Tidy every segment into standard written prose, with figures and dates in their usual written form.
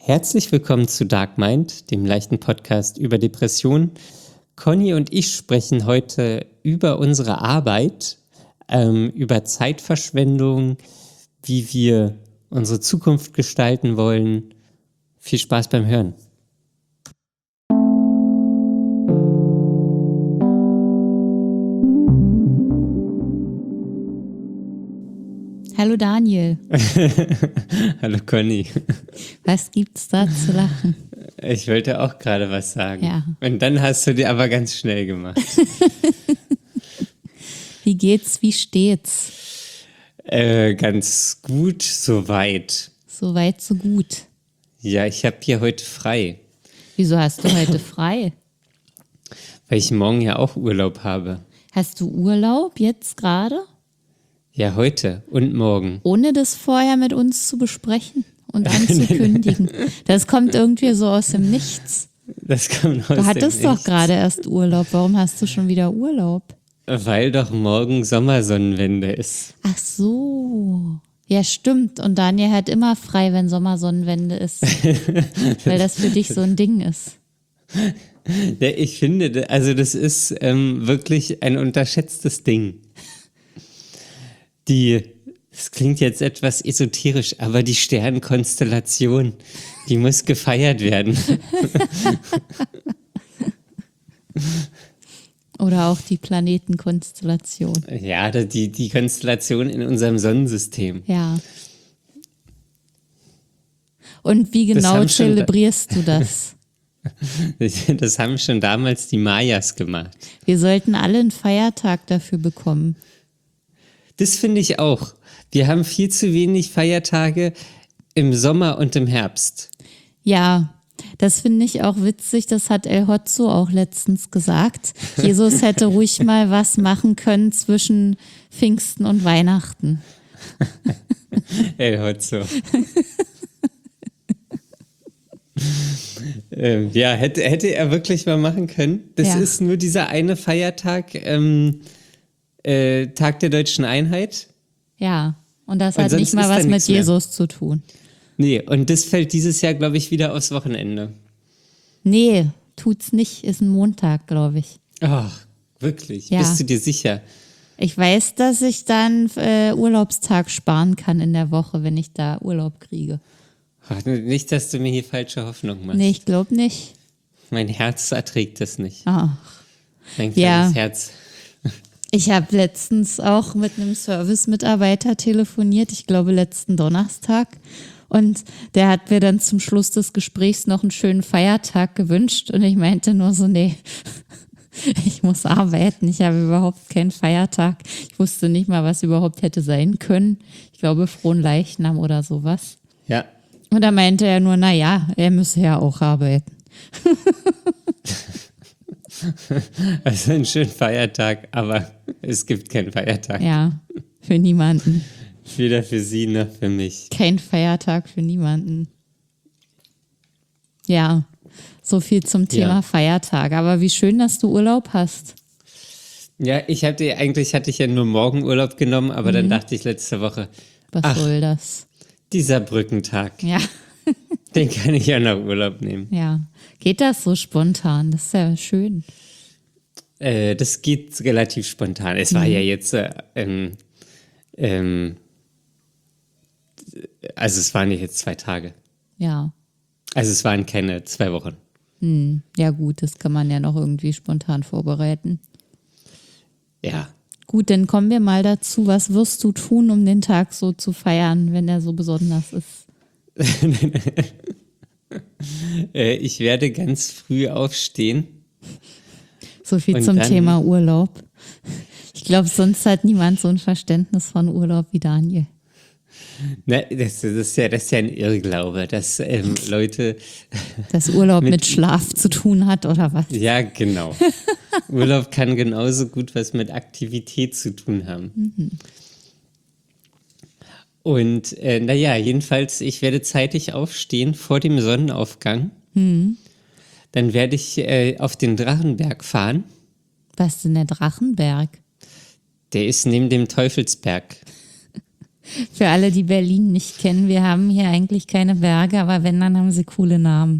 Herzlich willkommen zu Dark Mind, dem leichten Podcast über Depressionen. Conny und ich sprechen heute über unsere Arbeit, über Zeitverschwendung, wie wir unsere Zukunft gestalten wollen. Viel Spaß beim Hören. Hallo Daniel. Hallo Conny. Was gibt's da zu lachen? Ich wollte auch gerade was sagen. Ja. Und dann hast du dir aber ganz schnell gemacht. Wie geht's, wie steht's? Ganz gut, soweit. So weit, so gut. Ja, ich habe hier heute frei, Wieso hast du heute frei? weil ich morgen ja auch Urlaub habe. Hast du Urlaub jetzt gerade? Ja, heute und morgen. Ohne das vorher mit uns zu besprechen und anzukündigen. Das kommt irgendwie so aus dem Nichts. Das kommt aus Du dem hattest doch Nichts. gerade erst Urlaub. Warum hast du schon wieder Urlaub? Weil doch morgen Sommersonnenwende ist. Ach so. Ja, stimmt. Und Daniel hat immer frei, wenn Sommersonnenwende ist. Weil das für dich so ein Ding ist. Ja, ich finde, also das ist wirklich ein unterschätztes Ding. Das klingt jetzt etwas esoterisch, aber die Sternenkonstellation, die muss gefeiert werden. Oder auch die Planetenkonstellation. Ja, die Konstellation in unserem Sonnensystem. Ja. Und wie Das genau haben schon zelebrierst du das? Das haben schon damals die Mayas gemacht. Wir sollten alle einen Feiertag dafür bekommen. Das finde ich auch. Wir haben viel zu wenig Feiertage im Sommer und im Herbst. Ja, das finde ich auch witzig. Das hat El Hotzo auch letztens gesagt. Jesus hätte ruhig mal was machen können zwischen Pfingsten und Weihnachten. El Hotzo. Ja, hätte er wirklich mal machen können. Das Ja. ist nur dieser eine Feiertag, Tag der Deutschen Einheit. Ja, und das Und hat sonst nicht mal ist da was mit nichts mehr. Jesus zu tun. Nee, und das fällt dieses Jahr, glaube ich, wieder aufs Wochenende. Nee, tut's nicht. Ist ein Montag, glaube ich. Ach, wirklich? Ja. Bist du dir sicher? Ich weiß, dass ich dann Urlaubstag sparen kann in der Woche, wenn ich da Urlaub kriege. Ach, nicht, dass du mir hier falsche Hoffnung machst. Nee, ich glaube nicht. Mein Herz erträgt das nicht. Ach. Mein Ja. kleines Herz. Ich habe letztens auch mit einem Service-Mitarbeiter telefoniert, ich glaube letzten Donnerstag. Und der hat mir dann zum Schluss des Gesprächs noch einen schönen Feiertag gewünscht. Und ich meinte nur so, nee, ich muss arbeiten, ich habe überhaupt keinen Feiertag. Ich wusste nicht mal, was überhaupt hätte sein können. Ich glaube, frohen Leichnam oder sowas. Ja. Und da meinte er nur, naja, er müsse ja auch arbeiten. Also ein schöner Feiertag, aber es gibt keinen Feiertag. Ja, für niemanden. Weder für sie noch für mich. Kein Feiertag für niemanden. Ja, so viel zum Thema Ja. Feiertag. Aber wie schön, dass du Urlaub hast. Ja, eigentlich hatte ich ja nur morgen Urlaub genommen, aber dann dachte ich letzte Woche, Was Ach. soll das? dieser Brückentag, Ja, den kann ich ja noch Urlaub nehmen. ja. Geht das so spontan? Das ist ja schön. Das geht relativ spontan. Es war ja jetzt, also es waren ja jetzt 2 Tage. Ja. Also es waren keine 2 Wochen. Ja, gut, das kann man ja noch irgendwie spontan vorbereiten. Ja. Gut, dann kommen wir mal dazu. Was wirst du tun, um den Tag so zu feiern, wenn er so besonders ist? Ich werde ganz früh aufstehen. So viel Und zum dann- Thema Urlaub. Ich glaube, sonst hat niemand so ein Verständnis von Urlaub wie Daniel. Ne, das ist ja ein Irrglaube, dass Leute, Dass Urlaub mit Schlaf zu tun hat oder was? ja genau, Urlaub kann genauso gut was mit Aktivität zu tun haben. Und naja, jedenfalls, ich werde zeitig aufstehen vor dem Sonnenaufgang. Dann werde ich auf den Drachenberg fahren. Was ist denn der Drachenberg? Der ist neben dem Teufelsberg. Für alle, die Berlin nicht kennen, wir haben hier eigentlich keine Berge, aber wenn, dann haben sie coole Namen.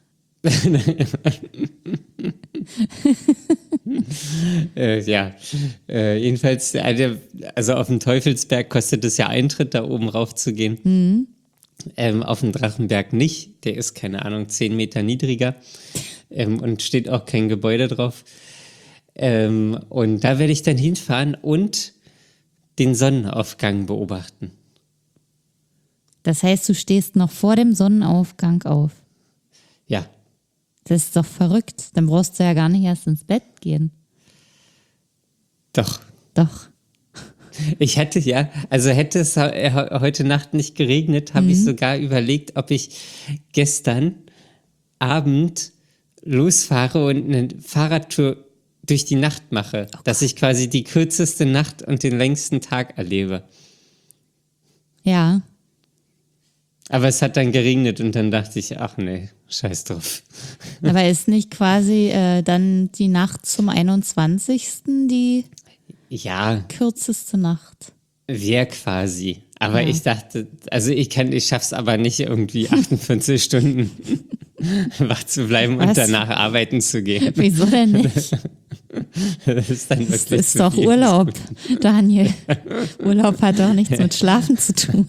Ja, jedenfalls, also auf dem Teufelsberg kostet es ja Eintritt, da oben rauf zu gehen. Auf dem Drachenberg nicht, der ist, keine Ahnung, 10 Meter niedriger und steht auch kein Gebäude drauf. Und da werde ich dann hinfahren und den Sonnenaufgang beobachten. Das heißt, du stehst noch vor dem Sonnenaufgang auf. Ja, Das ist doch verrückt. Dann brauchst du ja gar nicht erst ins Bett gehen. doch. Doch. Ich hätte ja, also hätte es heute Nacht nicht geregnet, habe ich sogar überlegt, ob ich gestern Abend losfahre und eine Fahrradtour durch die Nacht mache, dass ich quasi die kürzeste Nacht und den längsten Tag erlebe. Ja. Aber es hat dann geregnet und dann dachte ich, ach nee, scheiß drauf. Aber ist nicht quasi dann die Nacht zum 21. die Ja, kürzeste Nacht? wäre quasi. Aber Ja. ich dachte, also ich schaff's aber nicht irgendwie 48 Stunden wach zu bleiben und Was? danach arbeiten zu gehen. Wieso denn nicht? Das ist dann Das wirklich ist zu doch viel. Urlaub, Daniel. Urlaub hat doch nichts mit Schlafen zu tun.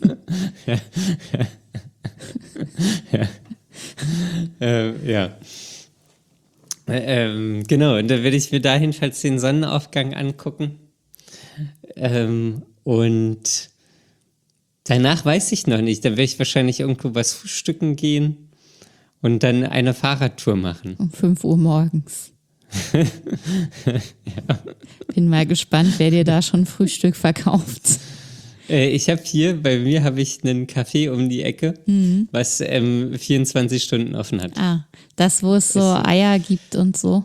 Ja. Genau, und da werde ich mir da jedenfalls den Sonnenaufgang angucken. Und danach weiß ich noch nicht. Da werde ich wahrscheinlich irgendwo was frühstücken gehen und dann eine Fahrradtour machen. Um 5 Uhr morgens. Bin mal gespannt, wer dir da schon Frühstück verkauft. Bei mir habe ich einen Café um die Ecke, was 24 Stunden offen hat. Ah, das, wo es so Eier gibt und so.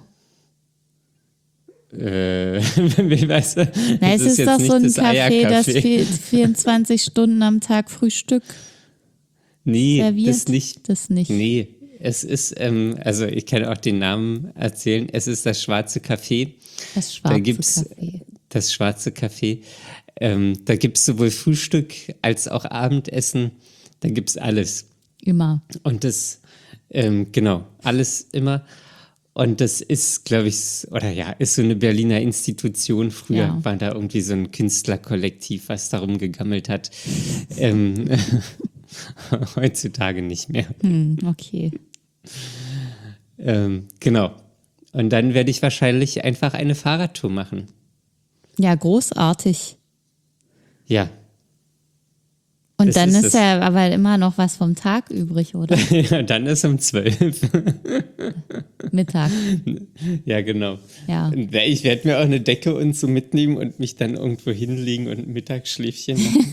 Weißt du, Na, es ist jetzt doch nicht so ein das Café, das Eiercafé. 24 Stunden am Tag Frühstück Nee, serviert. das nicht. Das nicht. Nee, es ist, also ich kann auch den Namen erzählen, es ist das Schwarze Café. Das Da schwarze gibt's Café. das Schwarze Café. Da gibt es sowohl Frühstück als auch Abendessen. Da gibt es alles. Immer. Und das, genau, alles immer. Und das ist, glaube ich, ist so eine Berliner Institution. Früher Ja. war da irgendwie so ein Künstlerkollektiv, was darum gegammelt hat. Heutzutage nicht mehr. Okay. Genau. Und dann werde ich wahrscheinlich einfach eine Fahrradtour machen. Ja, großartig. Ja. Und Das dann ist ist es. ja aber immer noch was vom Tag übrig, oder? Ja, dann ist um 12. Mittag. Ja, genau. Ja. Und ich werde mir auch eine Decke und so mitnehmen und mich dann irgendwo hinlegen und ein Mittagsschläfchen machen.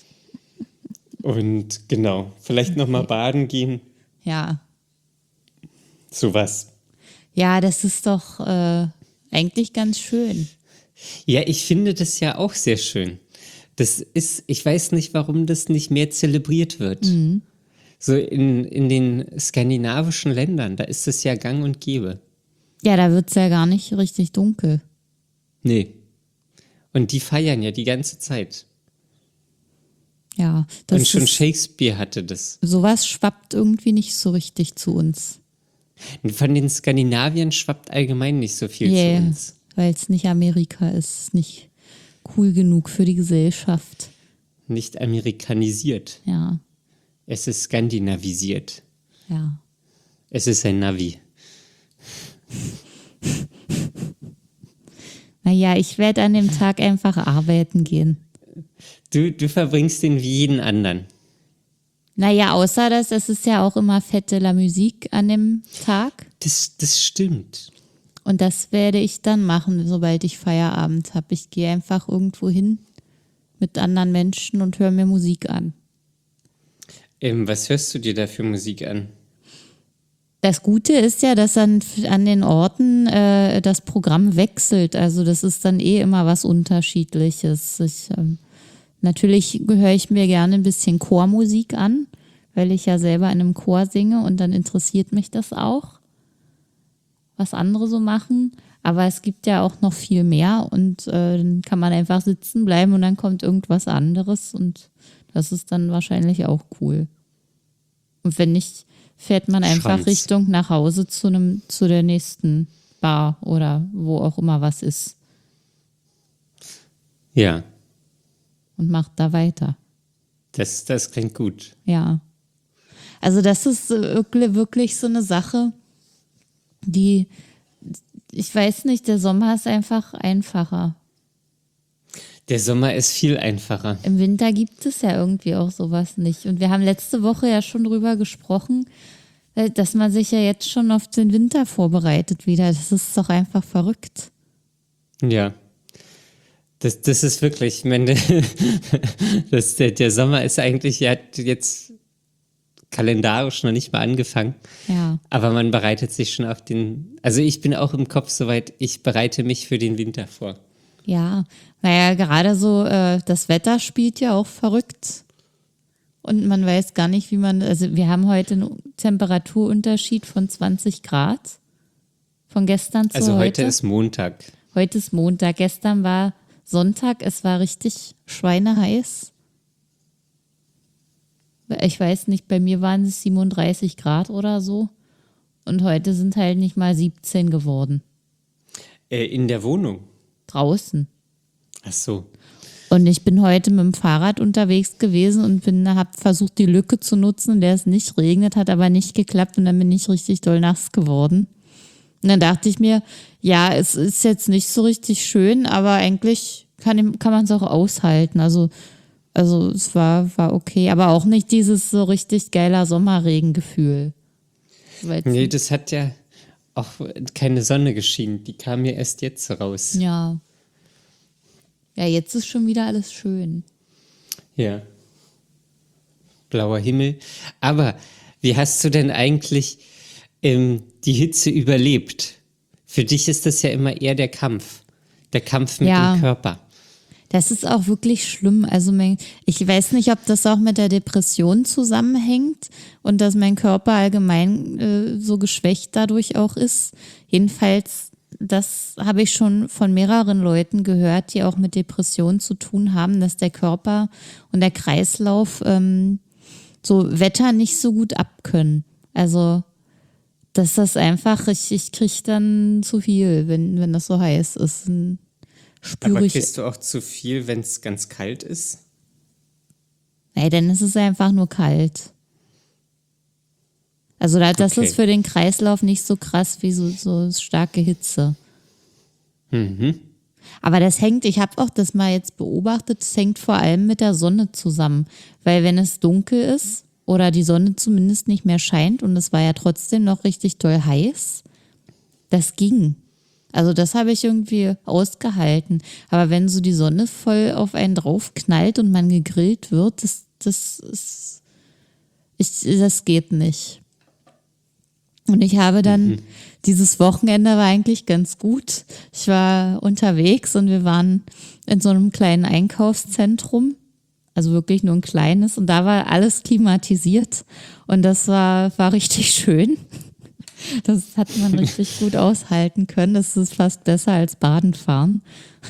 Und genau, vielleicht nochmal baden gehen. Ja. Sowas. Ja, das ist doch eigentlich ganz schön. Ja, ich finde das ja auch sehr schön. Das ist, ich weiß nicht, warum das nicht mehr zelebriert wird. So in den skandinavischen Ländern, da ist es ja gang und gäbe. Ja, da wird es ja gar nicht richtig dunkel. Nee. Und die feiern ja die ganze Zeit. Ja, Und das schon ist, Shakespeare hatte das. sowas schwappt irgendwie nicht so richtig zu uns. Und von den Skandinaviern schwappt allgemein nicht so viel zu uns. Weil es nicht Amerika ist, nicht cool genug für die Gesellschaft. Nicht amerikanisiert. Ja, Es ist skandinavisiert. ja. Es ist ein Navi. Naja, ich werde an dem Tag einfach arbeiten gehen. Du verbringst den wie jeden anderen. Naja, außer dass es ist ja auch immer Fête de la Musique an dem Tag. Das stimmt. Und das werde ich dann machen, sobald ich Feierabend habe. Ich gehe einfach irgendwo hin mit anderen Menschen und höre mir Musik an. Was hörst du dir da für Musik an? Das Gute ist ja, dass an den Orten das Programm wechselt. Also das ist dann immer was Unterschiedliches. Natürlich höre ich mir gerne ein bisschen Chormusik an, weil ich ja selber in einem Chor singe und dann interessiert mich das auch, was andere so machen. Aber es gibt ja auch noch viel mehr und dann kann man einfach sitzen bleiben und dann kommt irgendwas anderes und das ist dann wahrscheinlich auch cool. Und wenn nicht, fährt man einfach Schranz. Richtung nach Hause zu der nächsten Bar oder wo auch immer was ist Ja, und macht da weiter. das klingt gut. Ja. Also das ist wirklich so eine Sache, die, ich weiß nicht, der Sommer ist einfach einfacher. Der Sommer ist viel einfacher. Im Winter gibt es ja irgendwie auch sowas nicht. Und wir haben letzte Woche ja schon drüber gesprochen, dass man sich ja jetzt schon auf den Winter vorbereitet wieder. Das ist doch einfach verrückt. Ja. Das ist wirklich, ich meine, der Sommer ist eigentlich, ja jetzt kalendarisch noch nicht mal angefangen. Ja. Aber man bereitet sich schon auf also ich bin auch im Kopf soweit, ich bereite mich für den Winter vor. Ja, naja, gerade so, das Wetter spielt ja auch verrückt. Und man weiß gar nicht, also wir haben heute einen Temperaturunterschied von 20 Grad. Von gestern zu Also heute heute. ist Montag. Heute ist Montag, gestern war Sonntag, es war richtig schweineheiß. Ich weiß nicht, bei mir waren es 37 Grad oder so. Und heute sind halt nicht mal 17 geworden. In der Wohnung. Draußen. Ach so. Und ich bin heute mit dem Fahrrad unterwegs gewesen und habe versucht, die Lücke zu nutzen, in der es nicht regnet, hat aber nicht geklappt und dann bin ich richtig doll nass geworden. Und dann dachte ich mir, ja, es ist jetzt nicht so richtig schön, aber eigentlich kann man es auch aushalten. Also es war okay, aber auch nicht dieses so richtig geiler Sommerregengefühl. Nee, das hat ja auch keine Sonne geschienen. Die kam ja erst jetzt raus. Ja. Ja, jetzt ist schon wieder alles schön. Ja. Blauer Himmel. Aber wie hast du denn eigentlich die Hitze überlebt? Für dich ist das ja immer eher der Kampf. Der Kampf mit dem Körper. Das ist auch wirklich schlimm. Also ich weiß nicht, ob das auch mit der Depression zusammenhängt und dass mein Körper allgemein so geschwächt dadurch auch ist. Jedenfalls, das habe ich schon von mehreren Leuten gehört, die auch mit Depressionen zu tun haben, dass der Körper und der Kreislauf so Wetter nicht so gut abkönnen. Also, dass das einfach, ich kriege dann zu viel, wenn das so heiß ist. Aber kriegst du auch zu viel, wenn es ganz kalt ist? Nee, dann ist es einfach nur kalt. Also das ist für den Kreislauf nicht so krass wie so starke Hitze. Mhm. Aber ich habe auch das mal jetzt beobachtet, es hängt vor allem mit der Sonne zusammen. Weil wenn es dunkel ist oder die Sonne zumindest nicht mehr scheint und es war ja trotzdem noch richtig doll heiß, das ging. Also das habe ich irgendwie ausgehalten. Aber wenn so die Sonne voll auf einen draufknallt und man gegrillt wird, das geht nicht. Und ich habe dann, dieses Wochenende war eigentlich ganz gut. Ich war unterwegs und wir waren in so einem kleinen Einkaufszentrum. Also wirklich nur ein kleines. Und da war alles klimatisiert. Und das war richtig schön. Das hat man richtig gut aushalten können. Das ist fast besser als Baden fahren.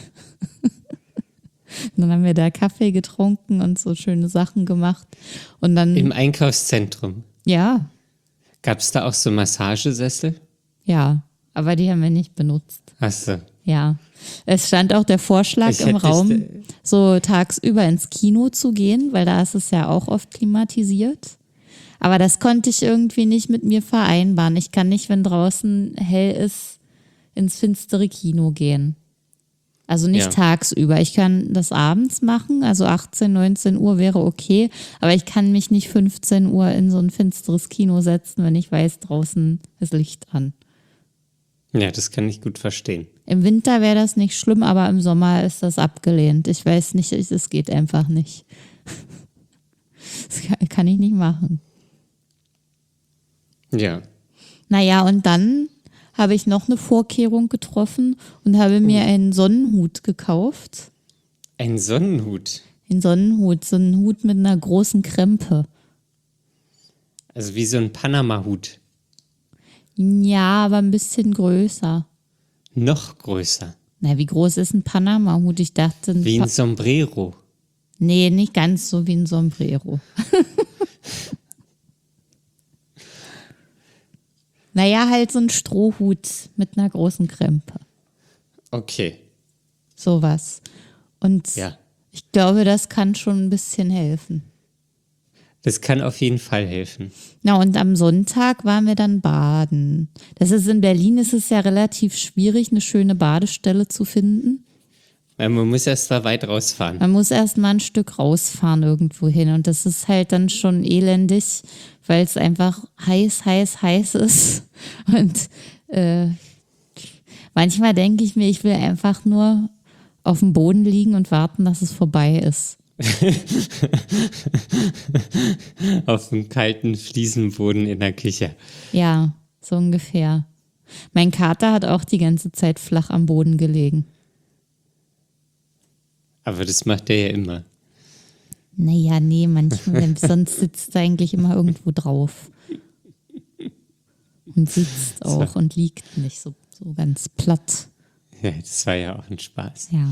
Und dann haben wir da Kaffee getrunken und so schöne Sachen gemacht. Und dann, im Einkaufszentrum? Ja. Gab es da auch so Massagesessel? Ja, aber die haben wir nicht benutzt. Ach so. Ja. Es stand auch der Vorschlag im Raum, so tagsüber ins Kino zu gehen, weil da ist es ja auch oft klimatisiert. Aber das konnte ich irgendwie nicht mit mir vereinbaren. Ich kann nicht, wenn draußen hell ist, ins finstere Kino gehen. Also nicht tagsüber. Ich kann das abends machen, also 18, 19 Uhr wäre okay, aber ich kann mich nicht 15 Uhr in so ein finsteres Kino setzen, wenn ich weiß, draußen ist Licht an. Ja, das kann ich gut verstehen. Im Winter wäre das nicht schlimm, aber im Sommer ist das abgelehnt. Ich weiß nicht, es geht einfach nicht. Das kann ich nicht machen. Ja. Naja, und dann habe ich noch eine Vorkehrung getroffen und habe mir einen Sonnenhut gekauft. Ein Sonnenhut? Ein Sonnenhut, so einen Hut mit einer großen Krempe. Also wie so ein Panama-Hut? Ja, aber ein bisschen größer. Noch größer. Na, wie groß ist ein Panama-Hut? Ich dachte, Wie ein Sombrero. nee, nicht ganz so wie ein Sombrero. Naja, halt so ein Strohhut mit einer großen Krempe. Okay, Sowas. Und ja. ich glaube, das kann schon ein bisschen helfen. Das kann auf jeden Fall helfen. Na, und am Sonntag waren wir dann baden. Das ist in Berlin, ist es ja relativ schwierig, eine schöne Badestelle zu finden. Weil man muss erst mal weit rausfahren. Man muss erst mal ein Stück rausfahren irgendwo hin. Und das ist halt dann schon elendig, weil es einfach heiß ist. Und manchmal denke ich mir, ich will einfach nur auf dem Boden liegen und warten, dass es vorbei ist. Auf dem kalten Fliesenboden in der Küche. Ja, so ungefähr. Mein Kater hat auch die ganze Zeit flach am Boden gelegen. Aber das macht er ja immer. Naja, nee, manchmal, sonst sitzt er eigentlich immer irgendwo drauf. Und sitzt auch und liegt nicht so ganz platt. Ja, das war ja auch ein Spaß. Ja.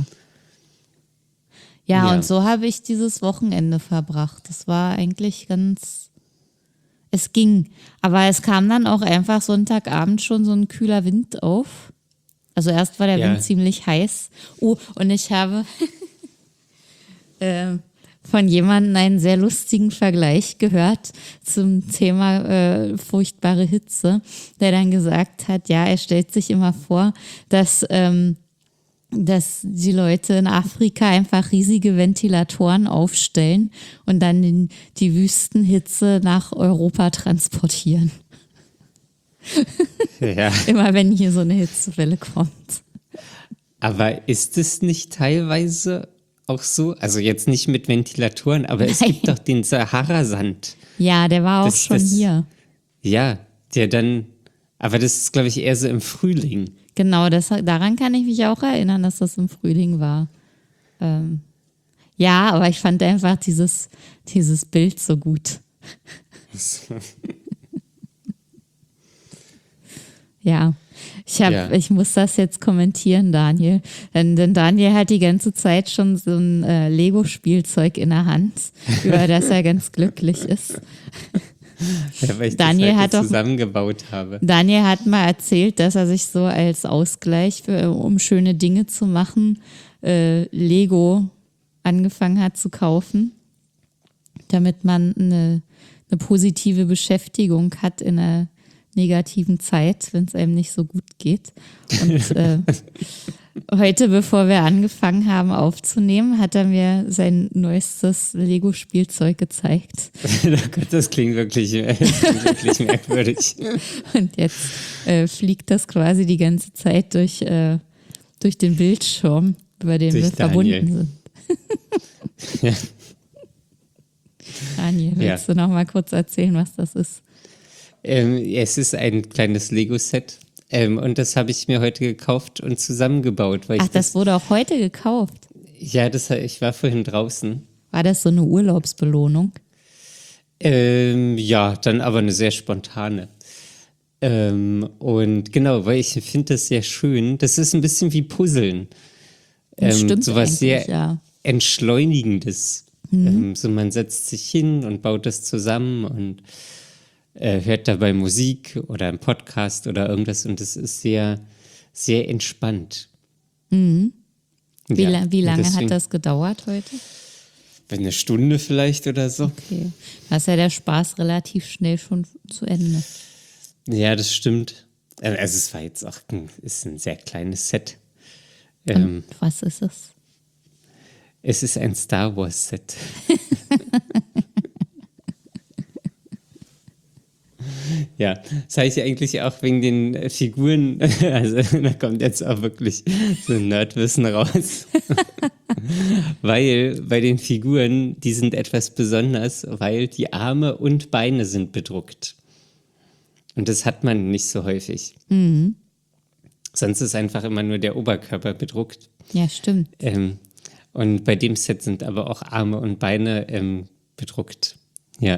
Ja, und so habe ich dieses Wochenende verbracht. Das war eigentlich es ging. Aber es kam dann auch einfach Sonntagabend schon so ein kühler Wind auf. Also erst war der Wind ziemlich heiß. Oh, und ich habe von jemandem einen sehr lustigen Vergleich gehört zum Thema furchtbare Hitze, der dann gesagt hat, ja, er stellt sich immer vor, dass die Leute in Afrika einfach riesige Ventilatoren aufstellen und dann die Wüstenhitze nach Europa transportieren. Ja. Immer wenn hier so eine Hitzewelle kommt. Aber ist es nicht teilweise auch so? Also jetzt nicht mit Ventilatoren, aber es gibt doch den Sahara-Sand. Ja, der war auch schon hier. Ja, der dann, aber das ist, glaube ich, eher so im Frühling. Genau, daran kann ich mich auch erinnern, dass das im Frühling war. Ja, aber ich fand einfach dieses Bild so gut. Ja, ich muss das jetzt kommentieren, Daniel. Denn Daniel hat die ganze Zeit schon so ein Lego-Spielzeug in der Hand, über das er ganz glücklich ist. Ja, weil ich Daniel das hat doch zusammengebaut habe. Daniel hat mal erzählt, dass er sich so als Ausgleich, um schöne Dinge zu machen, Lego angefangen hat zu kaufen, damit man eine positive Beschäftigung hat in einer negativen Zeit, wenn es einem nicht so gut geht. Und heute, bevor wir angefangen haben aufzunehmen, hat er mir sein neuestes Lego-Spielzeug gezeigt. Oh Gott, das klingt wirklich merkwürdig. Und jetzt fliegt das quasi die ganze Zeit durch den Bildschirm, über den wir verbunden sind. Ja. Daniel, willst du noch mal kurz erzählen, was das ist? Es ist ein kleines Lego-Set. Und das habe ich mir heute gekauft und zusammengebaut. Weil das wurde auch heute gekauft? Ja, ich war vorhin draußen. War das so eine Urlaubsbelohnung? Ja, dann aber eine sehr spontane. Und genau, weil ich finde das sehr schön. Das ist ein bisschen wie Puzzeln. Stimmt, sowas sehr ja. Entschleunigendes. So man setzt sich hin und baut das zusammen und hört dabei Musik oder einen Podcast oder irgendwas und es ist sehr, sehr entspannt. Mhm. Wie lange deswegen, hat das gedauert heute? Eine Stunde vielleicht oder so. Okay, da ist ja der Spaß relativ schnell schon zu Ende. Ja, das stimmt. Also es war jetzt auch ist ein sehr kleines Set. Und was ist es? Es ist ein Star Wars Set. Ja, das habe ich eigentlich auch wegen den Figuren, also da kommt jetzt auch wirklich so ein Nerdwissen raus. Weil bei den Figuren, die sind etwas besonders, weil die Arme und Beine sind bedruckt. Und das hat man nicht so häufig. Mhm. Sonst ist einfach immer nur der Oberkörper bedruckt. Ja, stimmt. Und bei dem Set sind aber auch Arme und Beine bedruckt. Ja.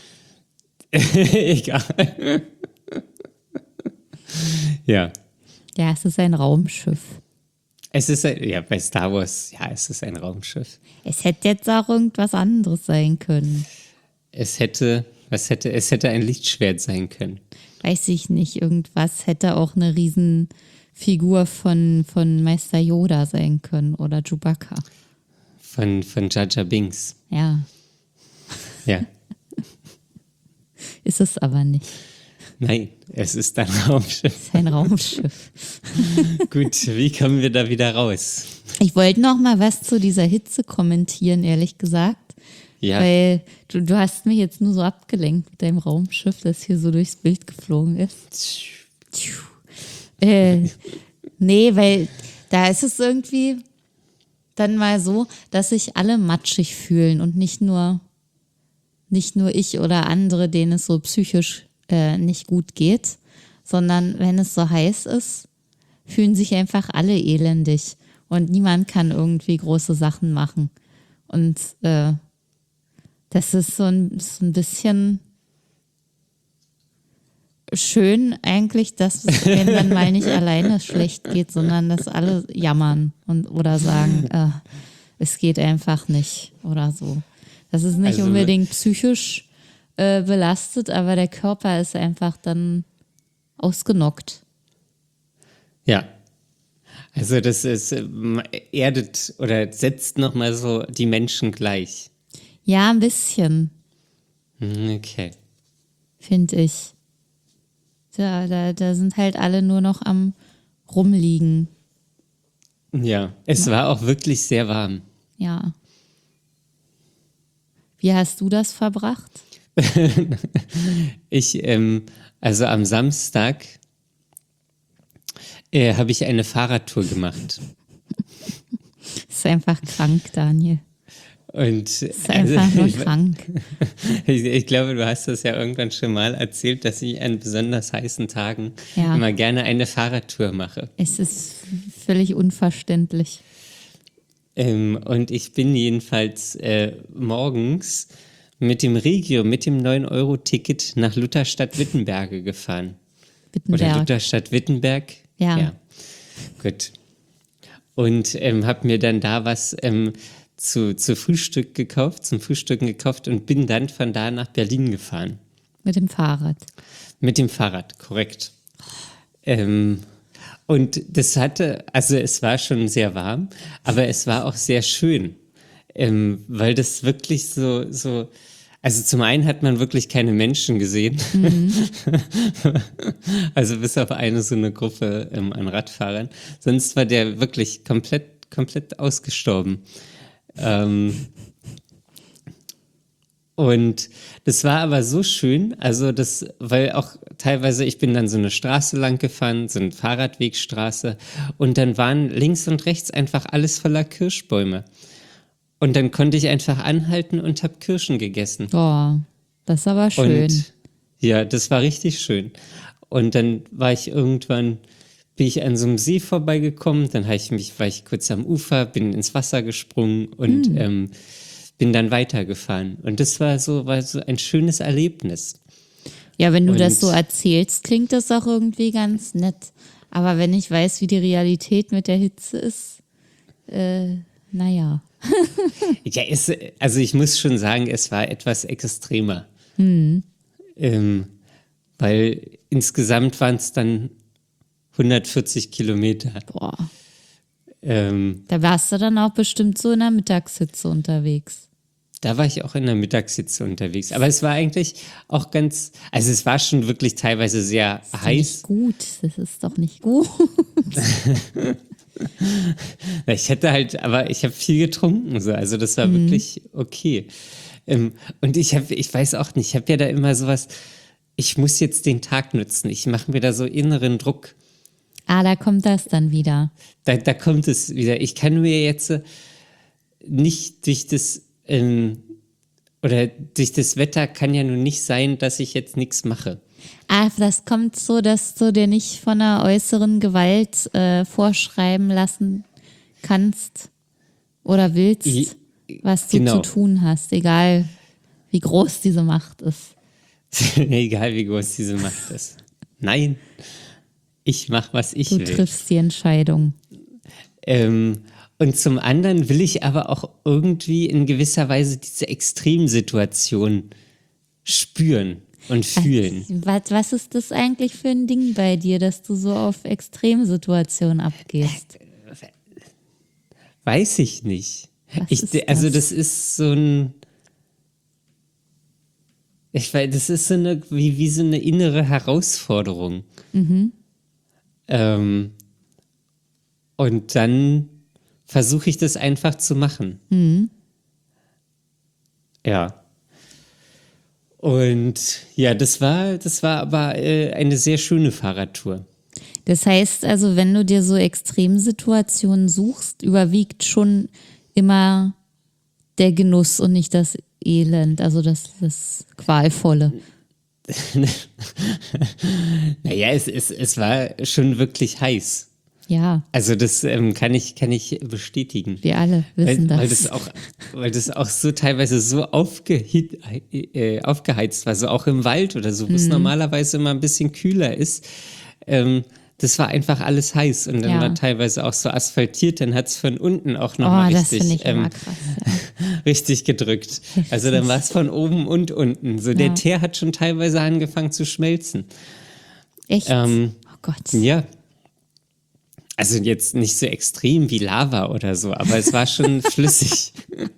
Egal. Ja. Ja, es ist ein Raumschiff. Es ist bei Star Wars, ja, es ist ein Raumschiff. Es hätte jetzt auch irgendwas anderes sein können. Es hätte ein Lichtschwert sein können. Weiß ich nicht, irgendwas hätte auch eine Riesenfigur von Meister Yoda sein können oder Chewbacca. Von Jar Jar Binks. Ja, Ja. ist es aber nicht. Nein, es ist ein Raumschiff. Es ist ein Raumschiff. Gut, wie kommen wir da wieder raus? Ich wollte noch mal was zu dieser Hitze kommentieren, ehrlich gesagt. Ja. Weil du hast mich jetzt nur so abgelenkt mit deinem Raumschiff, das hier so durchs Bild geflogen ist. Nee, weil da ist es irgendwie dann mal so, dass sich alle matschig fühlen und nicht nur ich oder andere, denen es so psychisch nicht gut geht, sondern wenn es so heiß ist, fühlen sich einfach alle elendig und niemand kann irgendwie große Sachen machen. Und das ist so ein bisschen schön eigentlich, dass es wenn dann mal nicht alleine schlecht geht, sondern dass alle jammern oder sagen, es geht einfach nicht oder so. Das ist nicht unbedingt psychisch belastet, aber der Körper ist einfach dann ausgenockt. Ja. Also das ist erdet oder setzt nochmal so die Menschen gleich. Ja, ein bisschen, Okay. finde ich. Da sind halt alle nur noch am Rumliegen. Ja, es war auch wirklich sehr warm. Ja. Wie hast du das verbracht? Also am Samstag habe ich eine Fahrradtour gemacht. Ist einfach krank, Daniel. Und Ist einfach nur krank. ich glaube, du hast das ja irgendwann schon mal erzählt, dass ich an besonders heißen Tagen Ja. immer gerne eine Fahrradtour mache. Es ist völlig unverständlich. Und ich bin jedenfalls morgens mit dem Regio, mit dem 9-Euro-Ticket nach Lutherstadt-Wittenberge gefahren. Oder Wittenberg. Lutherstadt-Wittenberg. Ja. Gut. Und habe mir dann da was zum Frühstücken gekauft und bin dann von da nach Berlin gefahren. Mit dem Fahrrad. Mit dem Fahrrad, korrekt. Und das also es war schon sehr warm, aber es war auch sehr schön, weil das wirklich so, also zum einen hat man wirklich keine Menschen gesehen, also bis auf so eine Gruppe an Radfahrern, sonst war der wirklich komplett ausgestorben. Und das war aber so schön, weil auch teilweise, ich bin dann so eine Straße lang gefahren, so eine Fahrradwegstraße, und dann waren links und rechts einfach alles voller Kirschbäume. Und dann konnte ich einfach anhalten und habe Kirschen gegessen. Oh, das ist aber schön. Und ja, das war richtig schön. Und dann bin ich an so einem See vorbeigekommen, dann war ich kurz am Ufer, bin ins Wasser gesprungen und bin dann weitergefahren. Und das war so ein schönes Erlebnis. Ja, wenn du das Und- so erzählst, klingt das auch irgendwie ganz nett. Aber wenn ich weiß, wie die Realität mit der Hitze ist, naja. Ja, also ich muss schon sagen, es war etwas extremer. Weil insgesamt waren es dann 140 Kilometer. Boah. Da Da warst du dann auch bestimmt so in der Mittagshitze unterwegs. war ich auch in der Mittagshitze unterwegs. Aber es war eigentlich auch also es war schon wirklich teilweise sehr Ist doch heiß. nicht gut. Das ist doch nicht gut. Aber ich habe viel getrunken, so. Also das war wirklich okay. Und ich weiß auch nicht, ich habe ja da immer sowas, ich muss jetzt den Tag nutzen. Ich mache mir da so inneren Druck. Da kommt das dann wieder. Da kommt es wieder. Ich kann mir jetzt nicht durch das Wetter kann ja nun nicht sein, dass ich jetzt nichts mache. Das kommt so, dass du dir nicht von einer äußeren Gewalt vorschreiben lassen kannst oder willst, was du genau. zu tun hast, egal wie groß diese Macht ist. Egal wie groß diese Macht ist. Nein. Ich mache, was ich Du will. triffst die Entscheidung. Und zum anderen will ich aber auch irgendwie in gewisser Weise diese Extremsituation spüren und fühlen. Was ist das eigentlich für ein Ding bei dir, dass du so auf Extremsituationen abgehst? Weiß ich nicht. Was ist Also das? das ist so ein, ich weiß, das ist so eine, wie so eine innere Herausforderung. Und dann versuche ich das einfach zu machen. Ja. Und ja, das war aber eine sehr schöne Fahrradtour. Das heißt also, wenn du dir so Extremsituationen suchst, überwiegt schon immer der Genuss und nicht das Elend, also das Qualvolle. Naja, es war schon wirklich heiß. Ja, Also das kann ich bestätigen. wir alle wissen das. Weil das auch so teilweise so aufgeheizt war, so auch im Wald oder so, wo es normalerweise immer ein bisschen kühler ist. Das war einfach alles heiß und dann Ja. war teilweise auch so asphaltiert, dann hat es von unten auch Oh, nochmal das finde richtig, ich immer krass. Ja. richtig gedrückt. Also dann war es von oben und unten. So der Ja. Teer hat schon teilweise angefangen zu schmelzen. Echt? Oh Gott. Ja. Also jetzt nicht so extrem wie Lava oder so, aber es war schon flüssig.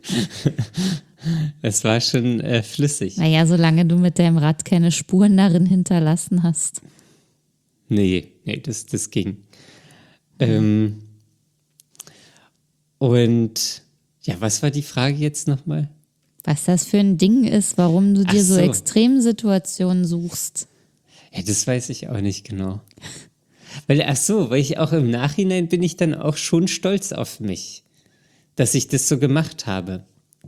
Es war schon flüssig. Naja, solange du mit deinem Rad keine Spuren darin hinterlassen hast. Nee, das ging. Und ja, was war die Frage jetzt nochmal? Was das für ein Ding ist, warum du dir Ach so so. Extremsituationen suchst. Ja, das weiß ich auch nicht genau. Weil ich auch im Nachhinein bin ich dann auch schon stolz auf mich, dass ich das so gemacht habe.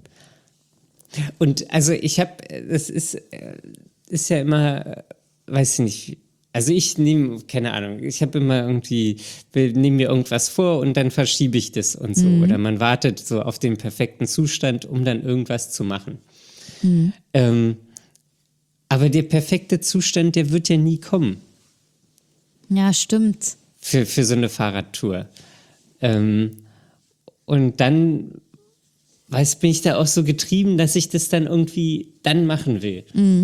Und also das ist ja immer, weiß ich nicht, also ich nehme, keine Ahnung, ich habe immer nehme mir irgendwas vor und dann verschiebe ich das und so. Oder man wartet so auf den perfekten Zustand, um dann irgendwas zu machen. Aber der perfekte Zustand, der wird ja nie kommen. Ja, stimmt. Für so eine Fahrradtour. Und dann, bin ich da auch so getrieben, dass ich das dann irgendwie dann machen will.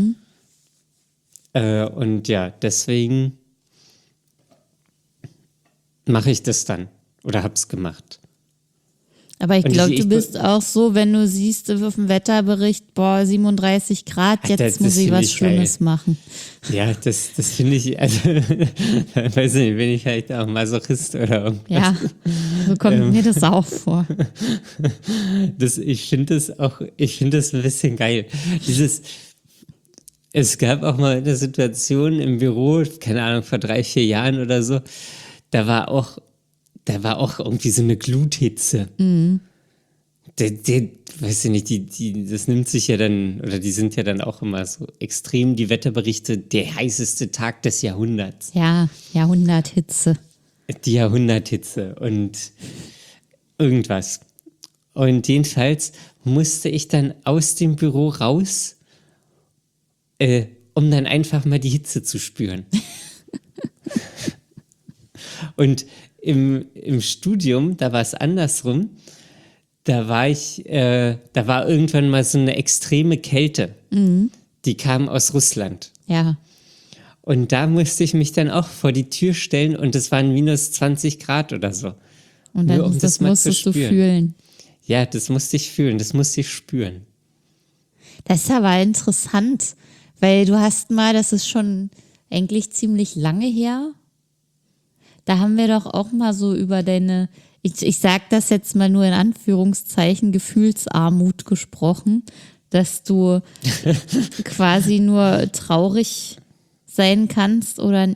Und ja, deswegen mache ich das dann. Oder hab's gemacht. Aber ich Und glaube, ich- du ich- bist auch so, wenn du siehst auf dem Wetterbericht, 37 Grad, Ach, jetzt das muss ich finde was ich geil. Schlimmes machen. Ja, das finde ich, also, weiß nicht, bin ich vielleicht auch Masochist oder irgendwas. Ja, so kommt mir das auch vor. Ich finde das ein bisschen geil. Es gab auch mal eine Situation im Büro, keine Ahnung, vor 3-4 Jahren oder so, da war auch irgendwie so eine Gluthitze. Weiß ich nicht, das nimmt sich ja dann, oder die sind ja dann auch immer so extrem, die Wetterberichte, der heißeste Tag des Jahrhunderts. Ja, Jahrhunderthitze. Die Jahrhunderthitze und irgendwas. Und jedenfalls musste ich dann aus dem Büro raus, um dann einfach mal die Hitze zu spüren. Und im Studium, da war es andersrum, da war irgendwann mal so eine extreme Kälte. Die kam aus Russland. Ja, Und da musste ich mich dann auch vor die Tür stellen und es waren minus 20 Grad oder so. und dann Nur um das mal zu musstest du spüren. fühlen. Ja, das musste ich fühlen, das musste ich spüren. Das ist aber interessant, weil du hast mal, das ist schon eigentlich ziemlich lange her, da haben wir doch auch mal so über deine, ich sag das jetzt mal nur in Anführungszeichen, Gefühlsarmut gesprochen, dass du quasi nur traurig sein kannst oder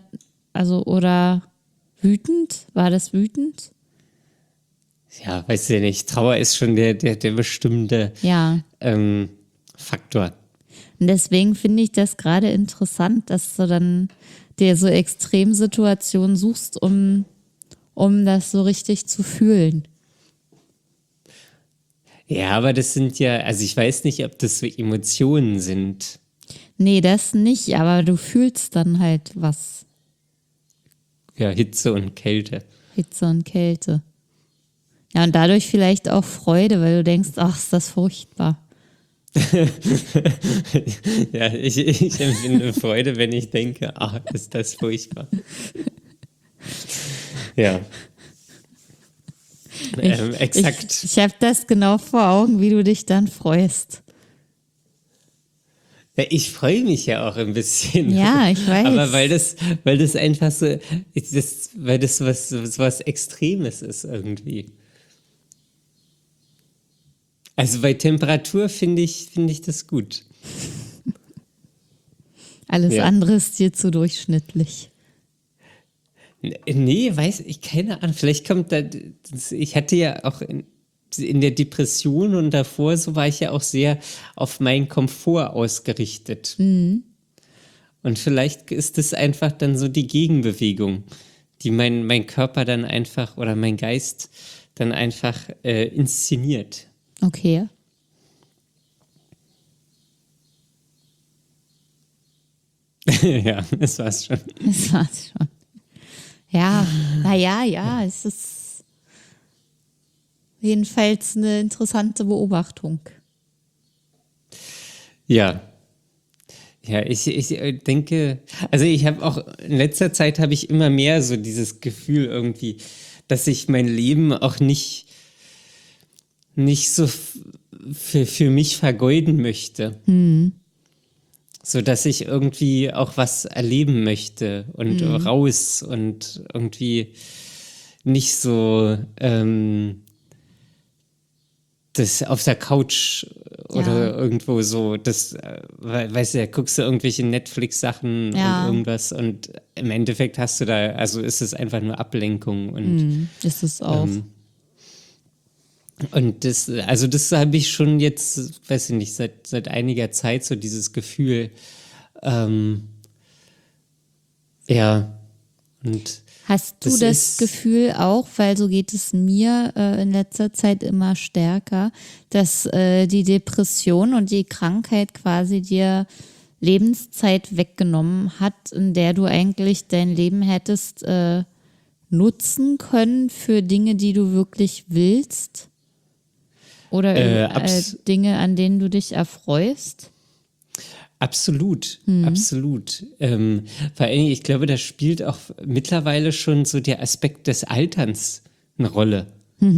wütend? War das wütend? Ja, weiß ich nicht. Trauer ist schon der bestimmte Ja. Faktor. Und deswegen finde ich das gerade interessant, dass du dann dir so Extremsituationen suchst, um das so richtig zu fühlen. Ja, aber das sind ja, also ich weiß nicht, ob das so Emotionen sind. Nee, das nicht, aber du fühlst dann halt was. Ja, Hitze und Kälte. Hitze und Kälte. Ja, und dadurch vielleicht auch Freude, weil du denkst, ach, ist das furchtbar. Ja, ich empfinde Freude, wenn ich denke, ach, ist das furchtbar. Ja. Exakt. Ich habe das genau vor Augen, wie du dich dann freust. Ja, ich freue mich ja auch ein bisschen. Ja, ich weiß. Aber weil das einfach so, weil das was Extremes ist irgendwie. Also bei Temperatur finde ich das gut. Alles andere ist dir zu durchschnittlich. Nee, weiß ich, keine Ahnung. Vielleicht kommt da, ich hatte ja auch in der Depression und davor, so war ich ja auch sehr auf meinen Komfort ausgerichtet. Und vielleicht ist das einfach dann so die Gegenbewegung, die mein Körper dann einfach oder mein Geist dann einfach inszeniert. Okay. Ja, das war's schon. Das war's schon. Ja, ja, es ist jedenfalls eine interessante Beobachtung. Ja. Ja, ich denke, also ich habe auch, in letzter Zeit habe ich immer mehr so dieses Gefühl irgendwie, dass ich mein Leben auch nicht so für mich vergeuden möchte. So dass ich irgendwie auch was erleben möchte und raus und irgendwie nicht so das auf der Couch oder irgendwo so, das, weißt du, da guckst du irgendwelche Netflix-Sachen und irgendwas und im Endeffekt hast du da, also ist es einfach nur Ablenkung und Ist es auch. und das habe ich schon jetzt, weiß ich nicht, seit einiger Zeit so dieses Gefühl, ja, und Hast du das das ist- Gefühl auch, weil so geht es mir in letzter Zeit immer stärker, dass die Depression und die Krankheit quasi dir Lebenszeit weggenommen hat, in der du eigentlich dein Leben hättest nutzen können für Dinge, die du wirklich willst? Oder Dinge, an denen du dich erfreust? Absolut, absolut. Vor allem, ich glaube, da spielt auch mittlerweile schon so der Aspekt des Alterns eine Rolle.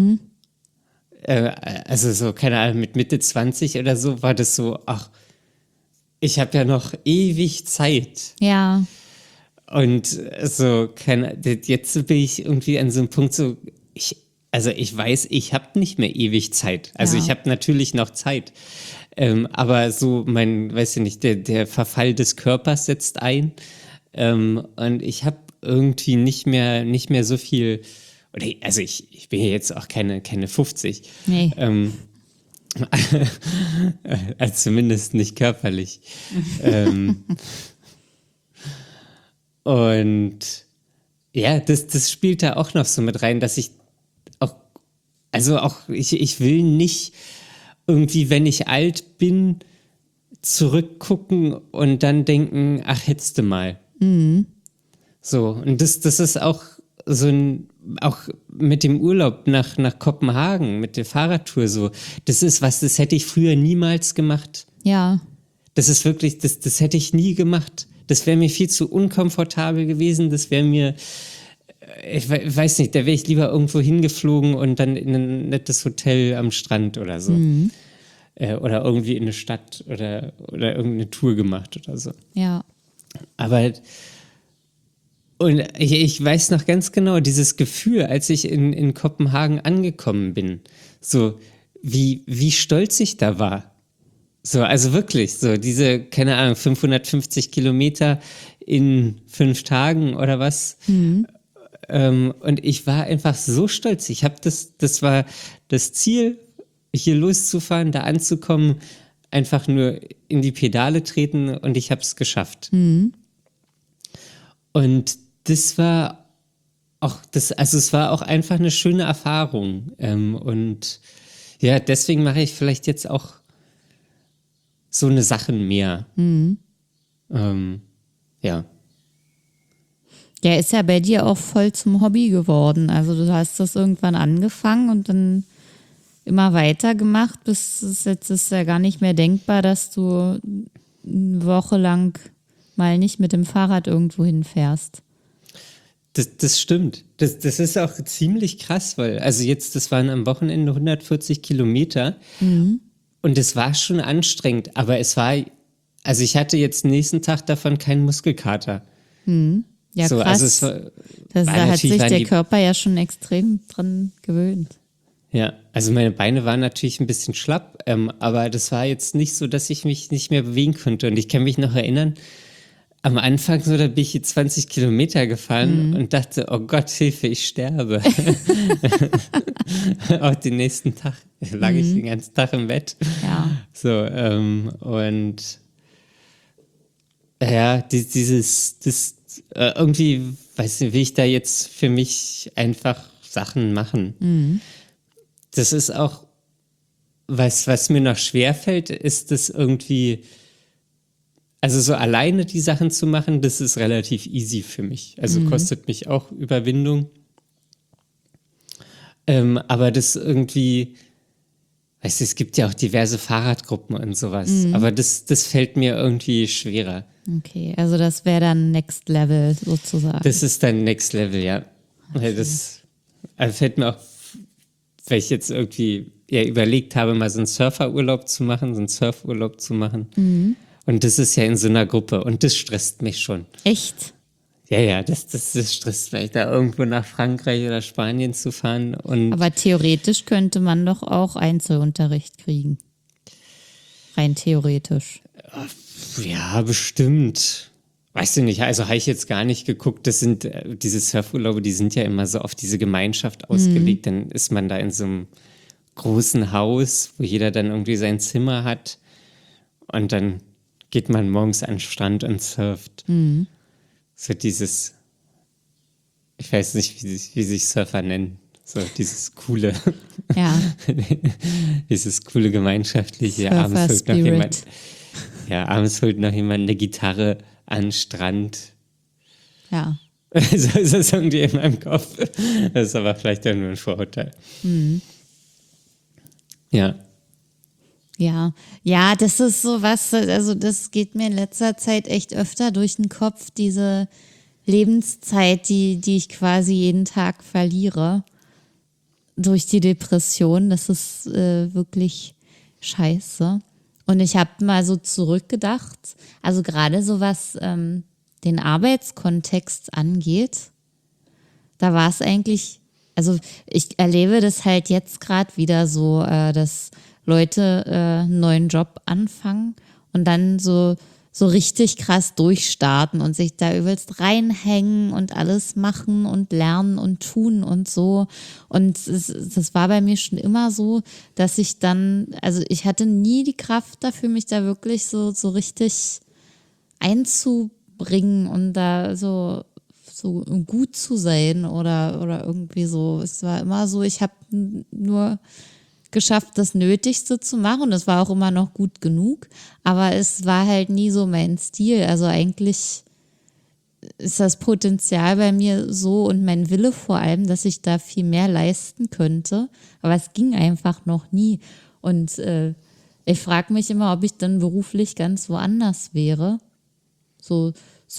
Also so, keine Ahnung, mit Mitte 20 oder so war das so, ach, ich habe ja noch ewig Zeit. Ja, Und so, jetzt bin ich irgendwie an so einem Punkt so, ich weiß, ich habe nicht mehr ewig Zeit. Also Ja. ich habe natürlich noch Zeit. Aber so weiß ich nicht, der Verfall des Körpers setzt ein. Und ich habe irgendwie nicht mehr so viel, oder also ich bin ja jetzt auch keine 50. nee. Also zumindest nicht körperlich. Und ja, das spielt da auch noch so mit rein, dass ich ich will nicht irgendwie, wenn ich alt bin, zurückgucken und dann denken, ach, hättest du mal. So, und das ist auch auch mit dem Urlaub nach Kopenhagen, mit der Fahrradtour so, das ist was, das hätte ich früher niemals gemacht. Ja, Das ist wirklich, das hätte ich nie gemacht. Das wäre mir viel zu unkomfortabel gewesen. Das wäre mir, ich weiß nicht, da wäre ich lieber irgendwo hingeflogen und dann in ein nettes Hotel am Strand oder so. Oder irgendwie in eine Stadt oder irgendeine Tour gemacht oder so. ja. Aber und ich weiß noch ganz genau, dieses Gefühl, als ich in Kopenhagen angekommen bin, so wie stolz ich da war. So, also wirklich, so diese, keine Ahnung, 550 Kilometer in 5 Tagen oder was. Und ich war einfach so stolz. Ich habe das war das Ziel, hier loszufahren, da anzukommen, einfach nur in die Pedale treten und ich habe es geschafft. Und das war auch, es war auch einfach eine schöne Erfahrung. Und ja, deswegen mache ich vielleicht jetzt auch so eine Sachen mehr. Ja. Ja, ist ja bei dir auch voll zum Hobby geworden. Also du hast das irgendwann angefangen und dann immer weiter gemacht, bis es jetzt ist ja gar nicht mehr denkbar, dass du eine Woche lang mal nicht mit dem Fahrrad irgendwo hinfährst. Das stimmt. Das ist auch ziemlich krass, weil, also jetzt, das waren am Wochenende 140 Kilometer und es war schon anstrengend, aber es war, also ich hatte jetzt nächsten Tag davon keinen Muskelkater. Ja, So, krass. also es war Da hat natürlich sich waren der die, Körper ja schon extrem dran gewöhnt. ja, also meine Beine waren natürlich ein bisschen schlapp, aber das war jetzt nicht so, dass ich mich nicht mehr bewegen konnte. Und ich kann mich noch erinnern, am Anfang so, da bin ich hier 20 Kilometer gefahren und dachte, oh Gott, Hilfe, ich sterbe. Auch den nächsten Tag lag ich den ganzen Tag im Bett. Ja. So, und ja, irgendwie, weiß nicht, will ich da jetzt für mich einfach Sachen machen. Das ist auch, was mir noch schwerfällt, ist das irgendwie, also so alleine die Sachen zu machen, das ist relativ easy für mich. Also kostet mich auch Überwindung. Aber das irgendwie, weißt du, es gibt ja auch diverse Fahrradgruppen und sowas, aber das fällt mir irgendwie schwerer. Okay, also das wäre dann Next Level sozusagen. Das ist dann Next Level, ja. Weil das also fällt mir auch, weil ich jetzt irgendwie ja überlegt habe, mal so einen Surferurlaub zu machen, so einen Surfurlaub zu machen. Und das ist ja in so einer Gruppe und das stresst mich schon. Echt? Ja, das stresst mich, da irgendwo nach Frankreich oder Spanien zu fahren. Und Aber theoretisch könnte man doch auch Einzelunterricht kriegen. Rein theoretisch. ja, bestimmt. Weißt du nicht, also habe ich jetzt gar nicht geguckt, das sind diese Surfurlaube, die sind ja immer so auf diese Gemeinschaft ausgelegt. Dann ist man da in so einem großen Haus, wo jeder dann irgendwie sein Zimmer hat und dann geht man morgens an den Strand und surft. So dieses, ich weiß nicht, wie sich Surfer nennen, so dieses coole, Ja, dieses coole gemeinschaftliche, Surfer abends holt noch Spirit. jemand, ja, abends holt noch jemand eine Gitarre an den Strand. ja. So ist das irgendwie in meinem Kopf. Das ist aber vielleicht auch nur ein Vorurteil. Ja. Ja, das ist so was, also das geht mir in letzter Zeit echt öfter durch den Kopf, diese Lebenszeit, die ich quasi jeden Tag verliere durch die Depression. Das ist wirklich scheiße. Und ich habe mal so zurückgedacht, also gerade so was den Arbeitskontext angeht, da war es eigentlich, also ich erlebe das halt jetzt gerade wieder so, dass Leute einen neuen Job anfangen und dann so richtig krass durchstarten und sich da übelst reinhängen und alles machen und lernen und tun und so. Und das war bei mir schon immer so, dass ich dann, also ich hatte nie die Kraft dafür, mich da wirklich so richtig einzubringen und da so gut zu sein oder irgendwie so. Es war immer so, ich habe nur geschafft, das Nötigste zu machen. Das war auch immer noch gut genug, aber es war halt nie so mein Stil. Also eigentlich ist das Potenzial bei mir so und mein Wille vor allem, dass ich da viel mehr leisten könnte, aber es ging einfach noch nie. Und ich frage mich immer, ob ich dann beruflich ganz woanders wäre, so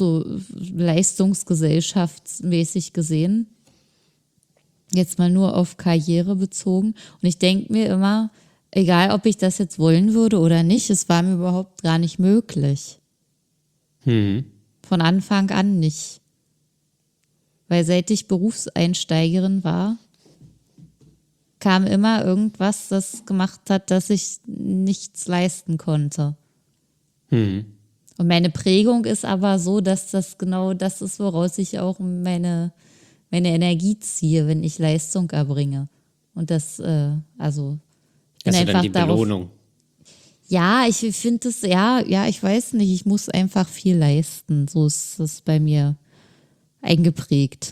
leistungsgesellschaftsmäßig gesehen. Jetzt mal nur auf Karriere bezogen. Und ich denke mir immer, egal ob ich das jetzt wollen würde oder nicht, es war mir überhaupt gar nicht möglich. Von Anfang an nicht. Weil seit ich Berufseinsteigerin war, kam immer irgendwas, das gemacht hat, dass ich nichts leisten konnte. Und meine Prägung ist aber so, dass das genau das ist, woraus ich auch meine Energie ziehe, wenn ich Leistung erbringe. Und das, also ich bin Also einfach dann die darauf. Belohnung. Ja, ich finde es, ja, ich weiß nicht, ich muss einfach viel leisten. So ist das bei mir eingeprägt.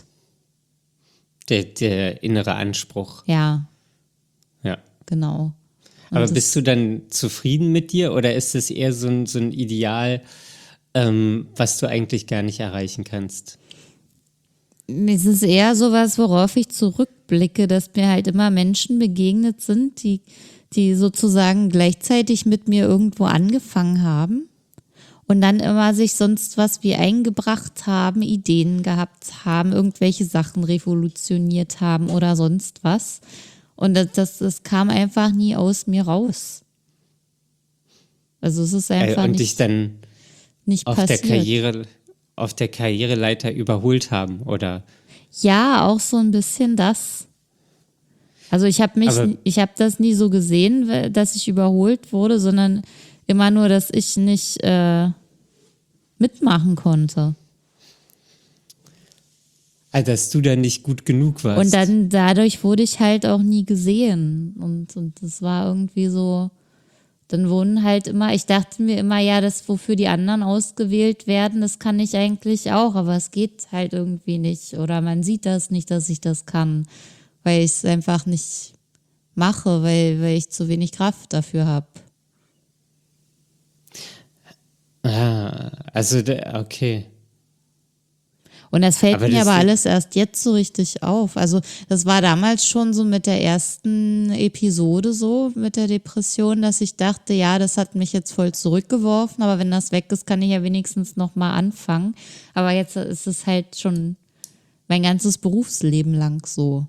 Der innere Anspruch. Ja, Ja. genau. Und Aber das- bist du dann zufrieden mit dir oder ist es eher so ein Ideal, was du eigentlich gar nicht erreichen kannst? Es ist eher sowas, worauf ich zurückblicke, dass mir halt immer Menschen begegnet sind, die sozusagen gleichzeitig mit mir irgendwo angefangen haben und dann immer sich sonst was wie eingebracht haben, Ideen gehabt haben, irgendwelche Sachen revolutioniert haben oder sonst was. Und das kam einfach nie aus mir raus. Also es ist einfach Und dich dann nicht auf passiert. auf der Karriereleiter überholt haben, oder? Ja, auch so ein bisschen das. Also ich Aber habe das nie so gesehen, dass ich überholt wurde, sondern immer nur, dass ich nicht mitmachen konnte. dass du da nicht gut genug warst. Und dann dadurch wurde ich halt auch nie gesehen. Und das war irgendwie so, dann wurden halt immer, ich dachte mir immer, ja, das, wofür die anderen ausgewählt werden, das kann ich eigentlich auch, aber es geht halt irgendwie nicht. Oder man sieht das nicht, dass ich das kann, weil ich es einfach nicht mache, weil ich zu wenig Kraft dafür habe. Okay. Und das fällt Aber mir das aber sind- alles erst jetzt so richtig auf. Also das war damals schon so mit der ersten Episode so, mit der Depression, dass ich dachte, ja, das hat mich jetzt voll zurückgeworfen, aber wenn das weg ist, kann ich ja wenigstens nochmal anfangen. Aber jetzt ist es halt schon mein ganzes Berufsleben lang so.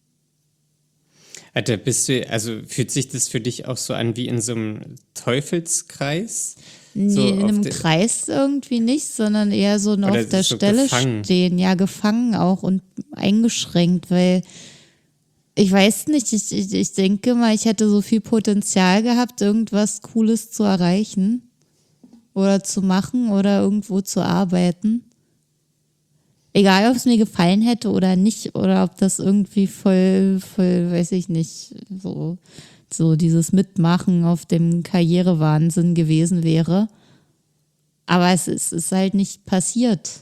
Also fühlt sich das für dich auch so an wie in so einem Teufelskreis? Nee, So in auf einem de- Kreis irgendwie nicht, sondern eher so Oder auf der so Stelle gefangen? stehen. Ja, gefangen auch und eingeschränkt, weil ich weiß nicht, ich denke mal, ich hätte so viel Potenzial gehabt, irgendwas Cooles zu erreichen oder zu machen oder irgendwo zu arbeiten. Egal, ob es mir gefallen hätte oder nicht, oder ob das irgendwie voll, weiß ich nicht, so dieses Mitmachen auf dem Karrierewahnsinn gewesen wäre. Aber es ist halt nicht passiert.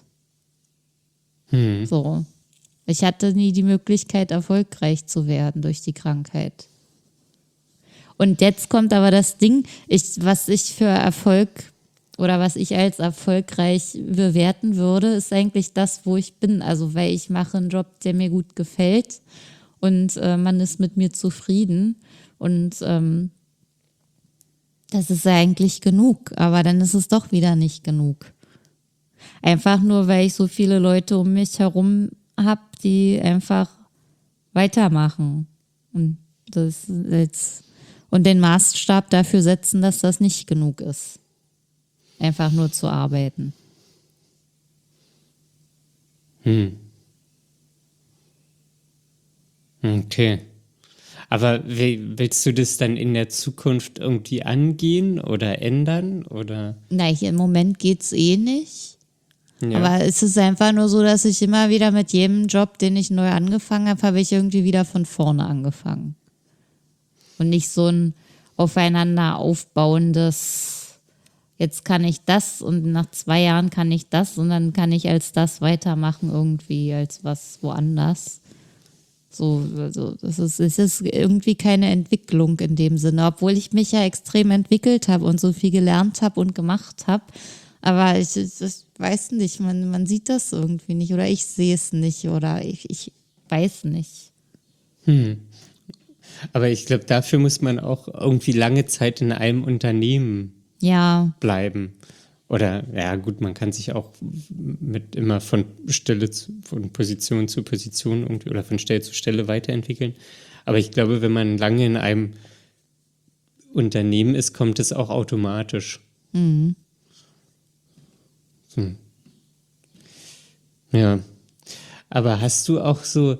So. Ich hatte nie die Möglichkeit, erfolgreich zu werden durch die Krankheit. Und jetzt kommt aber das Ding, was ich für Erfolg oder was ich als erfolgreich bewerten würde, ist eigentlich das, wo ich bin. Also weil ich mache einen Job, der mir gut gefällt und man ist mit mir zufrieden. Und das ist eigentlich genug. Aber dann ist es doch wieder nicht genug. Einfach nur, weil ich so viele Leute um mich herum habe, die einfach weitermachen. Und das jetzt und den Maßstab dafür setzen, dass das nicht genug ist. Einfach nur zu arbeiten. Okay. Aber willst du das dann in der Zukunft irgendwie angehen oder ändern? Oder? Im Moment geht's eh nicht. Ja. Aber es ist einfach nur so, dass ich immer wieder mit jedem Job, den ich neu angefangen habe, habe ich irgendwie wieder von vorne angefangen. Und nicht so ein aufeinander aufbauendes, jetzt kann ich das und nach 2 Jahren kann ich das und dann kann ich als das weitermachen irgendwie, als was woanders. So, also es ist irgendwie keine Entwicklung in dem Sinne, obwohl ich mich ja extrem entwickelt habe und so viel gelernt habe und gemacht habe. Aber ich weiß nicht, man sieht das irgendwie nicht oder ich sehe es nicht oder ich weiß nicht. Aber ich glaube, dafür muss man auch irgendwie lange Zeit in einem Unternehmen Ja, bleiben. Oder, ja gut, man kann sich auch immer von von Position zu Position irgendwie oder von Stelle zu Stelle weiterentwickeln. Aber ich glaube, wenn man lange in einem Unternehmen ist, kommt es auch automatisch. Ja. Aber hast du auch so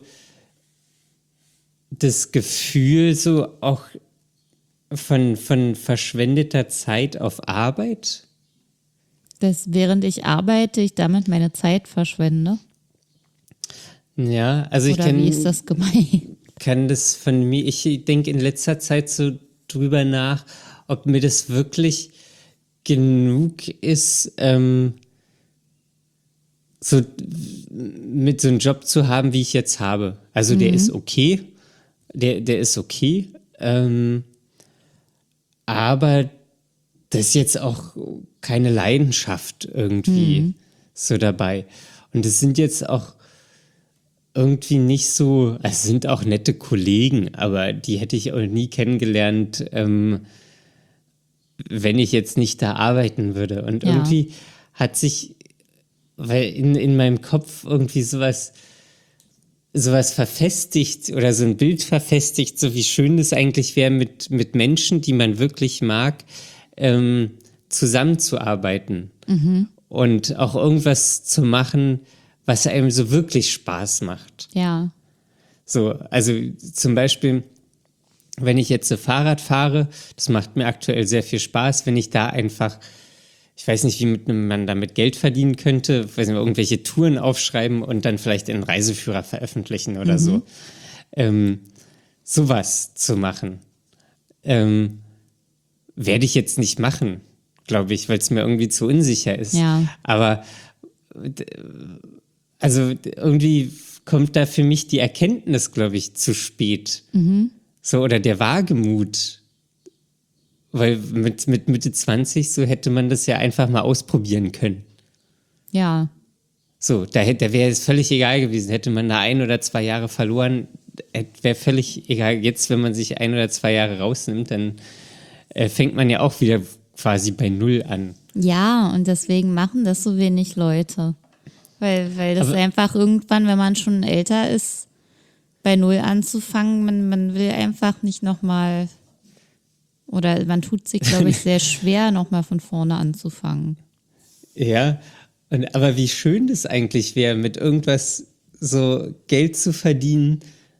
das Gefühl, so auch von verschwendeter Zeit auf Arbeit? dass während ich arbeite, ich damit meine Zeit verschwende? Ja, also ich Oder wie ist das gemeint? kann das von mir, ich denke in letzter Zeit so drüber nach, ob mir das wirklich genug ist, so mit so einem Job zu haben, wie ich jetzt habe. Also der ist okay, der ist okay, aber das ist jetzt auch keine Leidenschaft irgendwie so dabei. Und es sind jetzt auch irgendwie nicht so, es sind auch nette Kollegen, aber die hätte ich auch nie kennengelernt, wenn ich jetzt nicht da arbeiten würde. Und Ja. irgendwie hat sich, weil in meinem Kopf irgendwie sowas verfestigt oder so ein Bild verfestigt, so wie schön es eigentlich wäre, mit Menschen, die man wirklich mag, zusammenzuarbeiten und auch irgendwas zu machen, was einem so wirklich Spaß macht. Ja. So, also zum Beispiel, wenn ich jetzt so Fahrrad fahre, das macht mir aktuell sehr viel Spaß, wenn ich da einfach, ich weiß nicht, wie man damit Geld verdienen könnte, weiß nicht, irgendwelche Touren aufschreiben und dann vielleicht in einen Reiseführer veröffentlichen oder so. Sowas zu machen. Werde ich jetzt nicht machen, glaube ich, weil es mir irgendwie zu unsicher ist. Ja. Aber also irgendwie kommt da für mich die Erkenntnis, glaube ich, zu spät. So, oder der Wagemut. Weil mit Mitte 20 so hätte man das ja einfach mal ausprobieren können. Ja. So, da wäre es völlig egal gewesen. Hätte man da 1 oder 2 Jahre verloren, wäre völlig egal. Jetzt, wenn man sich 1 oder 2 Jahre rausnimmt, dann fängt man ja auch wieder quasi bei Null an. Ja, und deswegen machen das so wenig Leute. Weil das Aber- einfach irgendwann, wenn man schon älter ist, bei Null anzufangen, man will einfach nicht nochmal, oder man tut sich, glaube ich, sehr schwer, nochmal von vorne anzufangen. Ja, aber wie schön das eigentlich wäre, mit irgendwas so Geld zu verdienen,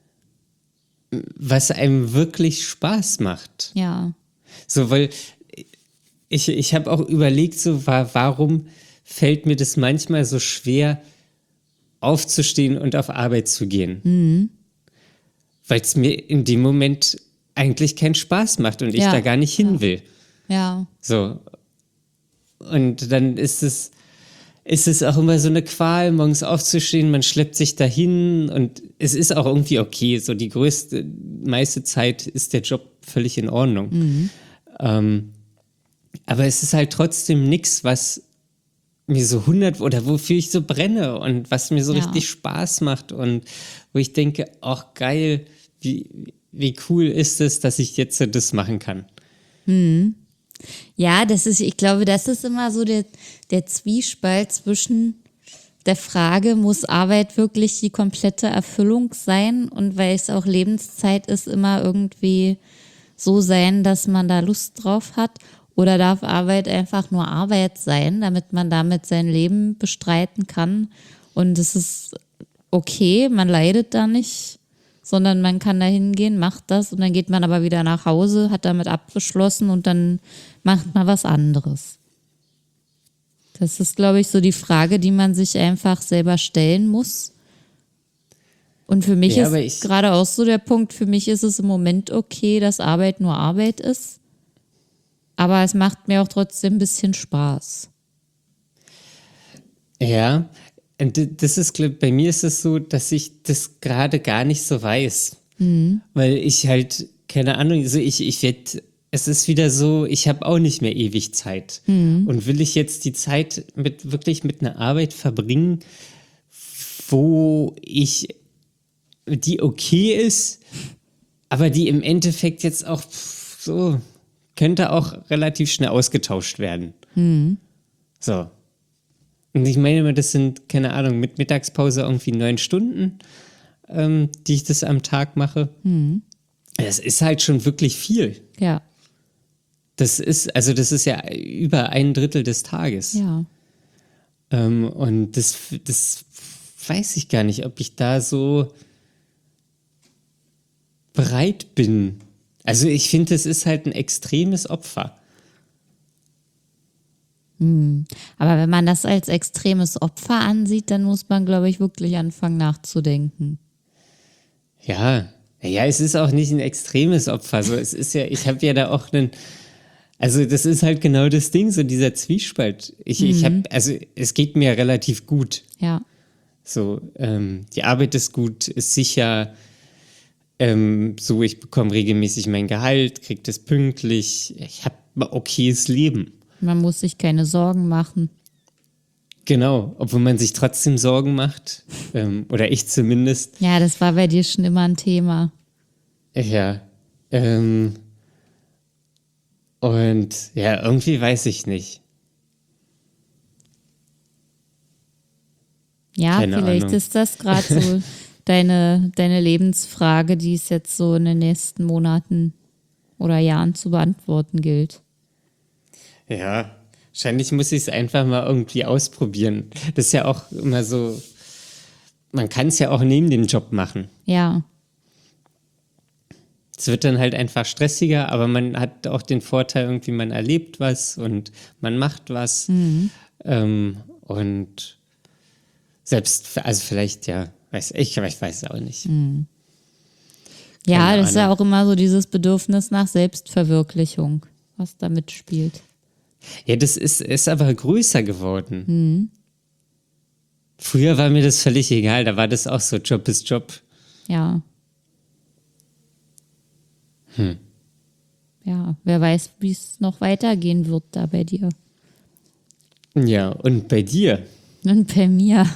was einem wirklich Spaß macht. Ja. So, weil ich habe auch überlegt, so warum fällt mir das manchmal so schwer, aufzustehen und auf Arbeit zu gehen? Weil es mir in dem Moment eigentlich keinen Spaß macht und ich Ja, da gar nicht hin will. Ja. So. Und dann ist es auch immer so eine Qual, morgens aufzustehen, man schleppt sich dahin und es ist auch irgendwie okay. So die meiste Zeit ist der Job völlig in Ordnung. Aber es ist halt trotzdem nichts, was mir so 100 oder wofür ich so brenne und was mir so Ja. richtig Spaß macht und wo ich denke, ach geil, wie cool ist es, dass ich jetzt das machen kann. Ja, ich glaube, das ist immer so der Zwiespalt zwischen der Frage, muss Arbeit wirklich die komplette Erfüllung sein? Und weil es auch Lebenszeit ist, immer irgendwie so sein, dass man da Lust drauf hat? Oder darf Arbeit einfach nur Arbeit sein, damit man damit sein Leben bestreiten kann? Und es ist okay, man leidet da nicht, sondern man kann da hingehen, macht das und dann geht man aber wieder nach Hause, hat damit abgeschlossen und dann macht man was anderes. Das ist, glaube ich, so die Frage, die man sich einfach selber stellen muss. Und für mich Ja, aber ist gerade auch so der Punkt, für mich ist es im Moment okay, dass Arbeit nur Arbeit ist. Aber es macht mir auch trotzdem ein bisschen Spaß. Ja, und das ist, bei mir ist es so, dass ich das gerade gar nicht so weiß. Weil ich halt, keine Ahnung, also ich werde, es ist wieder so, ich habe auch nicht mehr ewig Zeit. Und will ich jetzt die Zeit wirklich mit einer Arbeit verbringen, wo die okay ist, aber die im Endeffekt jetzt auch so könnte auch relativ schnell ausgetauscht werden. So. Und ich meine, das sind, keine Ahnung, mit Mittagspause irgendwie 9 Stunden, die ich das am Tag mache. Das ist halt schon wirklich viel. Ja, Das ist ja über 1/3 des Tages. ja. Und das weiß ich gar nicht, ob ich da so bereit bin. Also ich finde, es ist halt ein extremes Opfer. Aber wenn man das als extremes Opfer ansieht, dann muss man, glaube ich, wirklich anfangen nachzudenken. Ja, es ist auch nicht ein extremes Opfer. So, es ist ja, ich habe ja da auch also das ist halt genau das Ding, so dieser Zwiespalt. Also es geht mir relativ gut. Ja, So, die Arbeit ist gut, ist sicher. So, ich bekomme regelmäßig mein Gehalt, kriege das pünktlich. Ich habe ein okayes Leben. man muss sich keine Sorgen machen. Genau, obwohl man sich trotzdem Sorgen macht, oder ich zumindest. Ja, das war bei dir schon immer ein Thema. Ja, und ja, irgendwie weiß ich nicht. Ja, Keine vielleicht Ahnung. ist das gerade so deine Lebensfrage, die es jetzt so in den nächsten Monaten oder Jahren zu beantworten gilt. Ja, wahrscheinlich muss ich es einfach mal irgendwie ausprobieren. Das ist ja auch immer so, man kann es ja auch neben dem Job machen. Ja, Es wird dann halt einfach stressiger, aber man hat auch den Vorteil, irgendwie man erlebt was und man macht was. Und selbst, also vielleicht, ja, ich weiß es auch nicht. ja, Keine das ist ja Ahnung. auch immer so dieses Bedürfnis nach Selbstverwirklichung, was da mitspielt. Ja, das ist aber größer geworden. Früher war mir das völlig egal, da war das auch so, Job ist Job. Ja. Ja, wer weiß, wie es noch weitergehen wird da bei dir. Ja, und bei dir? Und bei mir.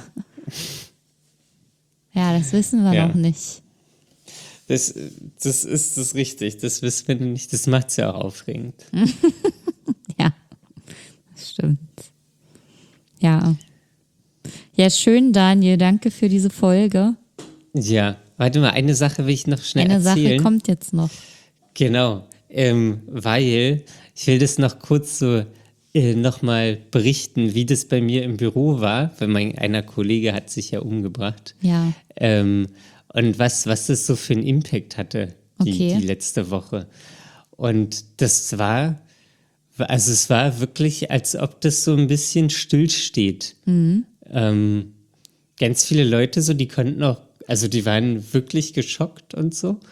Ja, das wissen wir Ja. noch nicht. Das ist das richtig, das wissen wir nicht, das macht es ja auch aufregend. Ja, das stimmt. Ja. Ja, schön, Daniel. Danke für diese Folge. Ja, warte mal, eine Sache will ich noch schnell Eine erzählen. Sache kommt jetzt noch. Genau, weil ich will das noch kurz so nochmal berichten, wie das bei mir im Büro war, weil einer Kollege hat sich ja umgebracht. Ja. Und was das so für einen Impact hatte, Okay. die letzte Woche. Und es war wirklich, als ob das so ein bisschen stillsteht. Ganz viele Leute so, die konnten auch, also die waren wirklich geschockt und so.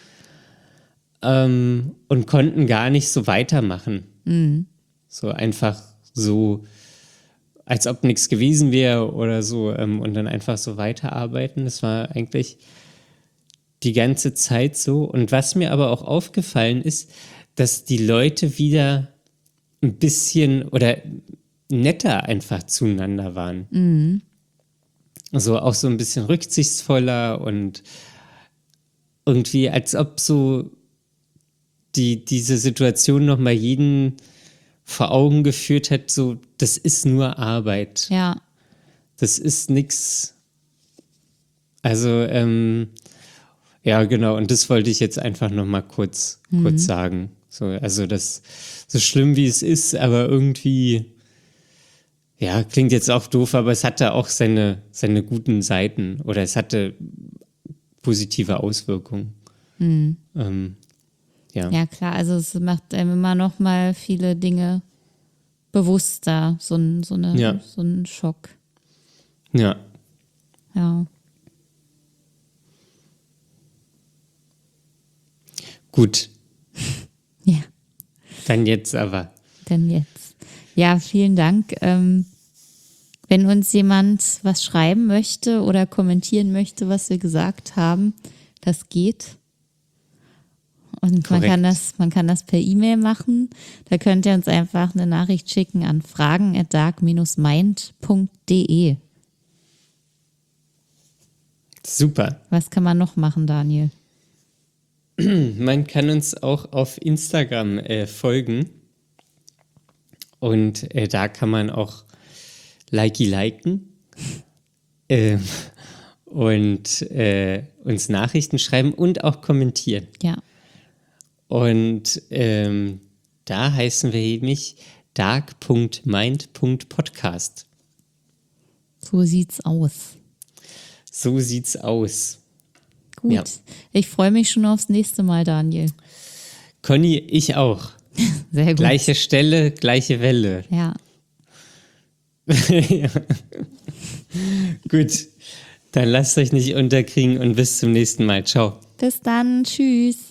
Und konnten gar nicht so weitermachen. So einfach so, als ob nichts gewesen wäre oder so, und dann einfach so weiterarbeiten. Das war eigentlich die ganze Zeit so. Und was mir aber auch aufgefallen ist, dass die Leute wieder ein bisschen oder netter einfach zueinander waren. Also auch so ein bisschen rücksichtsvoller und irgendwie, als ob so diese Situation nochmal jeden vor Augen geführt hat, so, das ist nur Arbeit. Ja. Das ist nix. Also, ja, genau, und das wollte ich jetzt einfach nochmal kurz sagen. So, also das, so schlimm wie es ist, aber irgendwie, ja, klingt jetzt auch doof, aber es hatte auch seine guten Seiten oder es hatte positive Auswirkungen. Ja. Ja, klar. Also es macht einem immer noch mal viele Dinge bewusster. So ein Schock. Ja. Ja. Gut, Ja. dann jetzt aber. Denn jetzt. Ja, vielen Dank. Wenn uns jemand was schreiben möchte oder kommentieren möchte, was wir gesagt haben, das geht. Und man kann das per E-Mail machen. Da könnt ihr uns einfach eine Nachricht schicken an fragen@dark-mind.de. Super. Was kann man noch machen, Daniel? Man kann uns auch auf Instagram folgen. Und da kann man auch liken und uns Nachrichten schreiben und auch kommentieren. Ja. Und da heißen wir nämlich dark.mind.podcast. So sieht's aus. So sieht's aus. Gut. Ja. Ich freue mich schon aufs nächste Mal, Daniel. Conny, ich auch. Sehr gut. Gleiche Stelle, gleiche Welle. Ja. Gut, dann lasst euch nicht unterkriegen und bis zum nächsten Mal. Ciao. Bis dann. Tschüss.